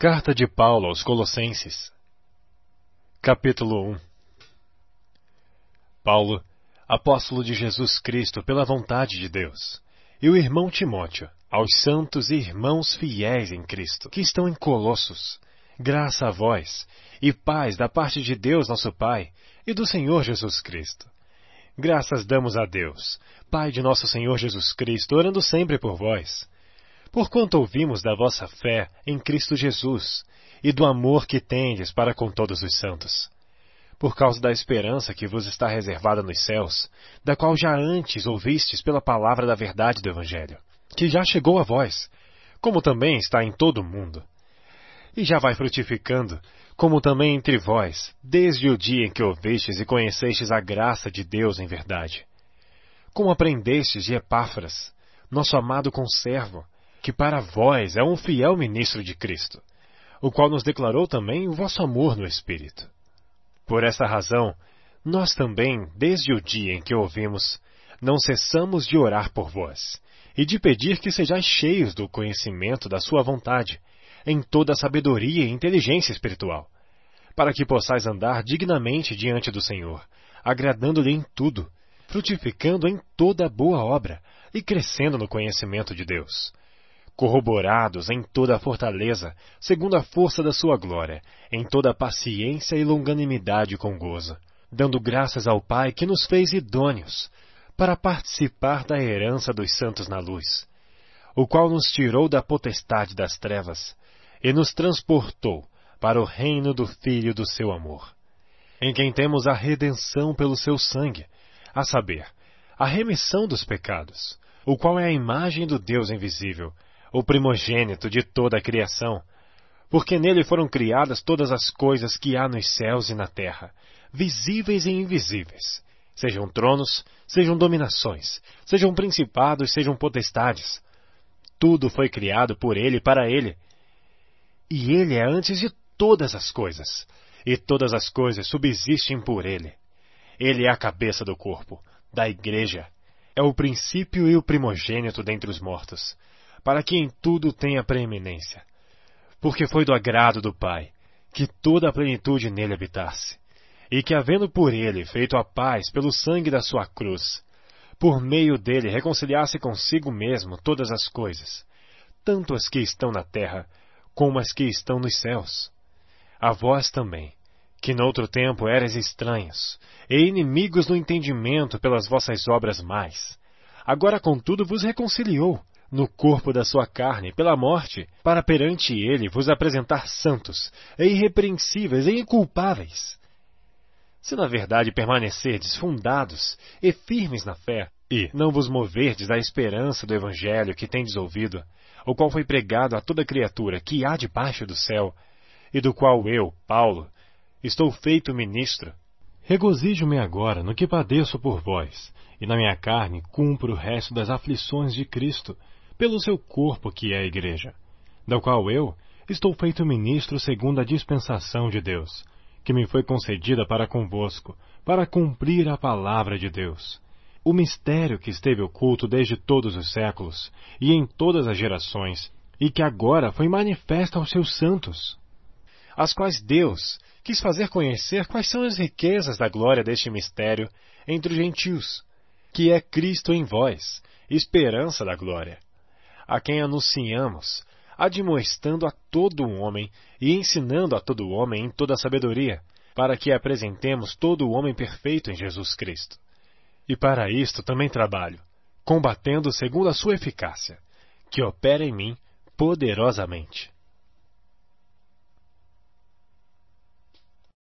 Carta de Paulo aos Colossenses, capítulo 1. Paulo, apóstolo de Jesus Cristo pela vontade de Deus, e o irmão Timóteo, aos santos e irmãos fiéis em Cristo, que estão em Colossos, graça a vós, e paz da parte de Deus nosso Pai, e do Senhor Jesus Cristo. Graças damos a Deus, Pai de nosso Senhor Jesus Cristo, orando sempre por vós, porquanto ouvimos da vossa fé em Cristo Jesus, e do amor que tendes para com todos os santos. Por causa da esperança que vos está reservada nos céus, da qual já antes ouvistes pela palavra da verdade do Evangelho, que já chegou a vós, como também está em todo o mundo. E já vai frutificando, como também entre vós, desde o dia em que ouvistes e conhecestes a graça de Deus em verdade. Como aprendestes de Epáfras, nosso amado conservo, que para vós é um fiel ministro de Cristo, o qual nos declarou também o vosso amor no Espírito. Por esta razão, nós também, desde o dia em que ouvimos, não cessamos de orar por vós, e de pedir que sejais cheios do conhecimento da sua vontade, em toda a sabedoria e inteligência espiritual, para que possais andar dignamente diante do Senhor, agradando-lhe em tudo, frutificando em toda boa obra e crescendo no conhecimento de Deus, corroborados em toda a fortaleza, segundo a força da sua glória, em toda a paciência e longanimidade com gozo, dando graças ao Pai que nos fez idôneos, para participar da herança dos santos na luz, o qual nos tirou da potestade das trevas e nos transportou para o reino do Filho do seu amor, em quem temos a redenção pelo seu sangue, a saber, a remissão dos pecados, o qual é a imagem do Deus invisível, o primogênito de toda a criação, porque nele foram criadas todas as coisas que há nos céus e na terra, visíveis e invisíveis, sejam tronos, sejam dominações, sejam principados, sejam potestades. Tudo foi criado por ele e para ele. E ele é antes de todas as coisas, e todas as coisas subsistem por ele. Ele é a cabeça do corpo, da igreja, é o princípio e o primogênito dentre os mortos, para que em tudo tenha preeminência. Porque foi do agrado do Pai, que toda a plenitude nele habitasse, e que havendo por ele feito a paz pelo sangue da sua cruz, por meio dele reconciliasse consigo mesmo todas as coisas, tanto as que estão na terra, como as que estão nos céus. A vós também, que noutro tempo erais estranhos, e inimigos no entendimento pelas vossas obras mais, agora contudo vos reconciliou, no corpo da sua carne, pela morte, para perante ele vos apresentar santos, e irrepreensíveis e inculpáveis. Se na verdade permanecerdes fundados e firmes na fé, e não vos moverdes da esperança do Evangelho que tendes ouvido, o qual foi pregado a toda criatura que há debaixo do céu, e do qual eu, Paulo, estou feito ministro, regozijo-me agora no que padeço por vós, e na minha carne cumpro o resto das aflições de Cristo, pelo seu corpo que é a igreja, da qual eu estou feito ministro segundo a dispensação de Deus, que me foi concedida para convosco, para cumprir a palavra de Deus, o mistério que esteve oculto desde todos os séculos e em todas as gerações, e que agora foi manifesto aos seus santos, as quais Deus quis fazer conhecer quais são as riquezas da glória deste mistério entre os gentios, que é Cristo em vós, esperança da glória, a quem anunciamos, admoestando a todo o homem e ensinando a todo o homem em toda a sabedoria, para que apresentemos todo o homem perfeito em Jesus Cristo. E para isto também trabalho, combatendo segundo a sua eficácia, que opera em mim poderosamente.